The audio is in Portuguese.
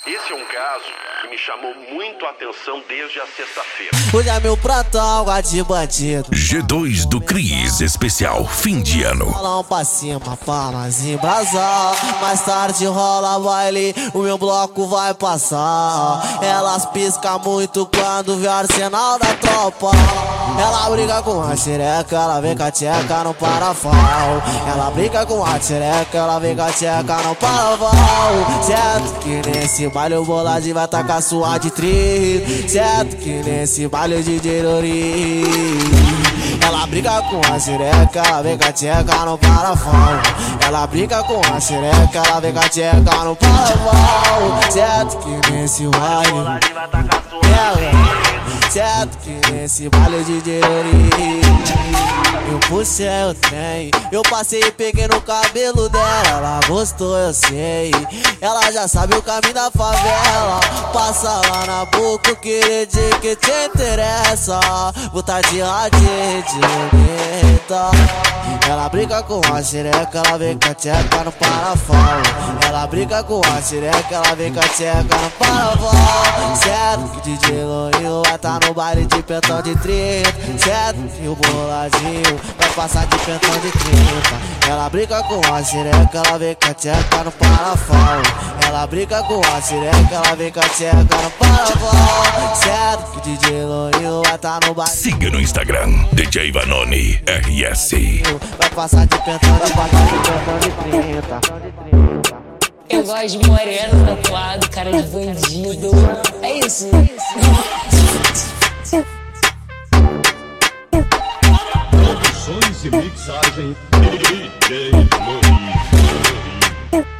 Esse é um caso que me chamou muito a atenção desde a sexta-feira. Hoje é meu plantão, gosto de bandido. G2 do Cris, especial fim de ano. Balão pra cima, palmas embrasar. Mais tarde rola baile, o meu bloco vai passar. Elas piscam muito quando vê o arsenal da tropa. Ela briga com a xereca, ela vem com a tcheca no parafal. Ela briga com a xereca, ela vem com a tcheca no parafal. Certo que nesse baile o Boladinho vai tacar sua de tri. Certo que nesse baile o DJ Lori. Ela briga com a xereca, ela vem com a tcheca no parafal. Ela briga com a xereca, ela vem com a tcheca no parafal. Certo que nesse baile certo que nesse baile o DJ Lori. Eu puxei o trem, eu passei e peguei no cabelo dela. Ela gostou, eu sei, ela já sabe o caminho da favela. Passa lá na boca o queridinho que te interessa. Botar de radiante, bonita. Ela briga com a xereca, ela vem com a tcheca no parafal. Ela briga com a xereca, ela vem com a tcheca no parafal. Certo que DJ Lorinho vai tá no baile de pentão de 30. Certo que o Boladinho vai passar de pentão de 30. Ela briga com a xereca, ela vem com a tcheca no parafal. Ela briga com a xereca, ela vem com a tcheca no parafal. Certo que DJ Lorinho vai tá no baile. Siga no Instagram, DJ Vanoni RS. Vai passar de pentão de 30. Eu gosto de moreno, tatuado, cara de bandido. É isso. Produções e mixagem DJ Lori.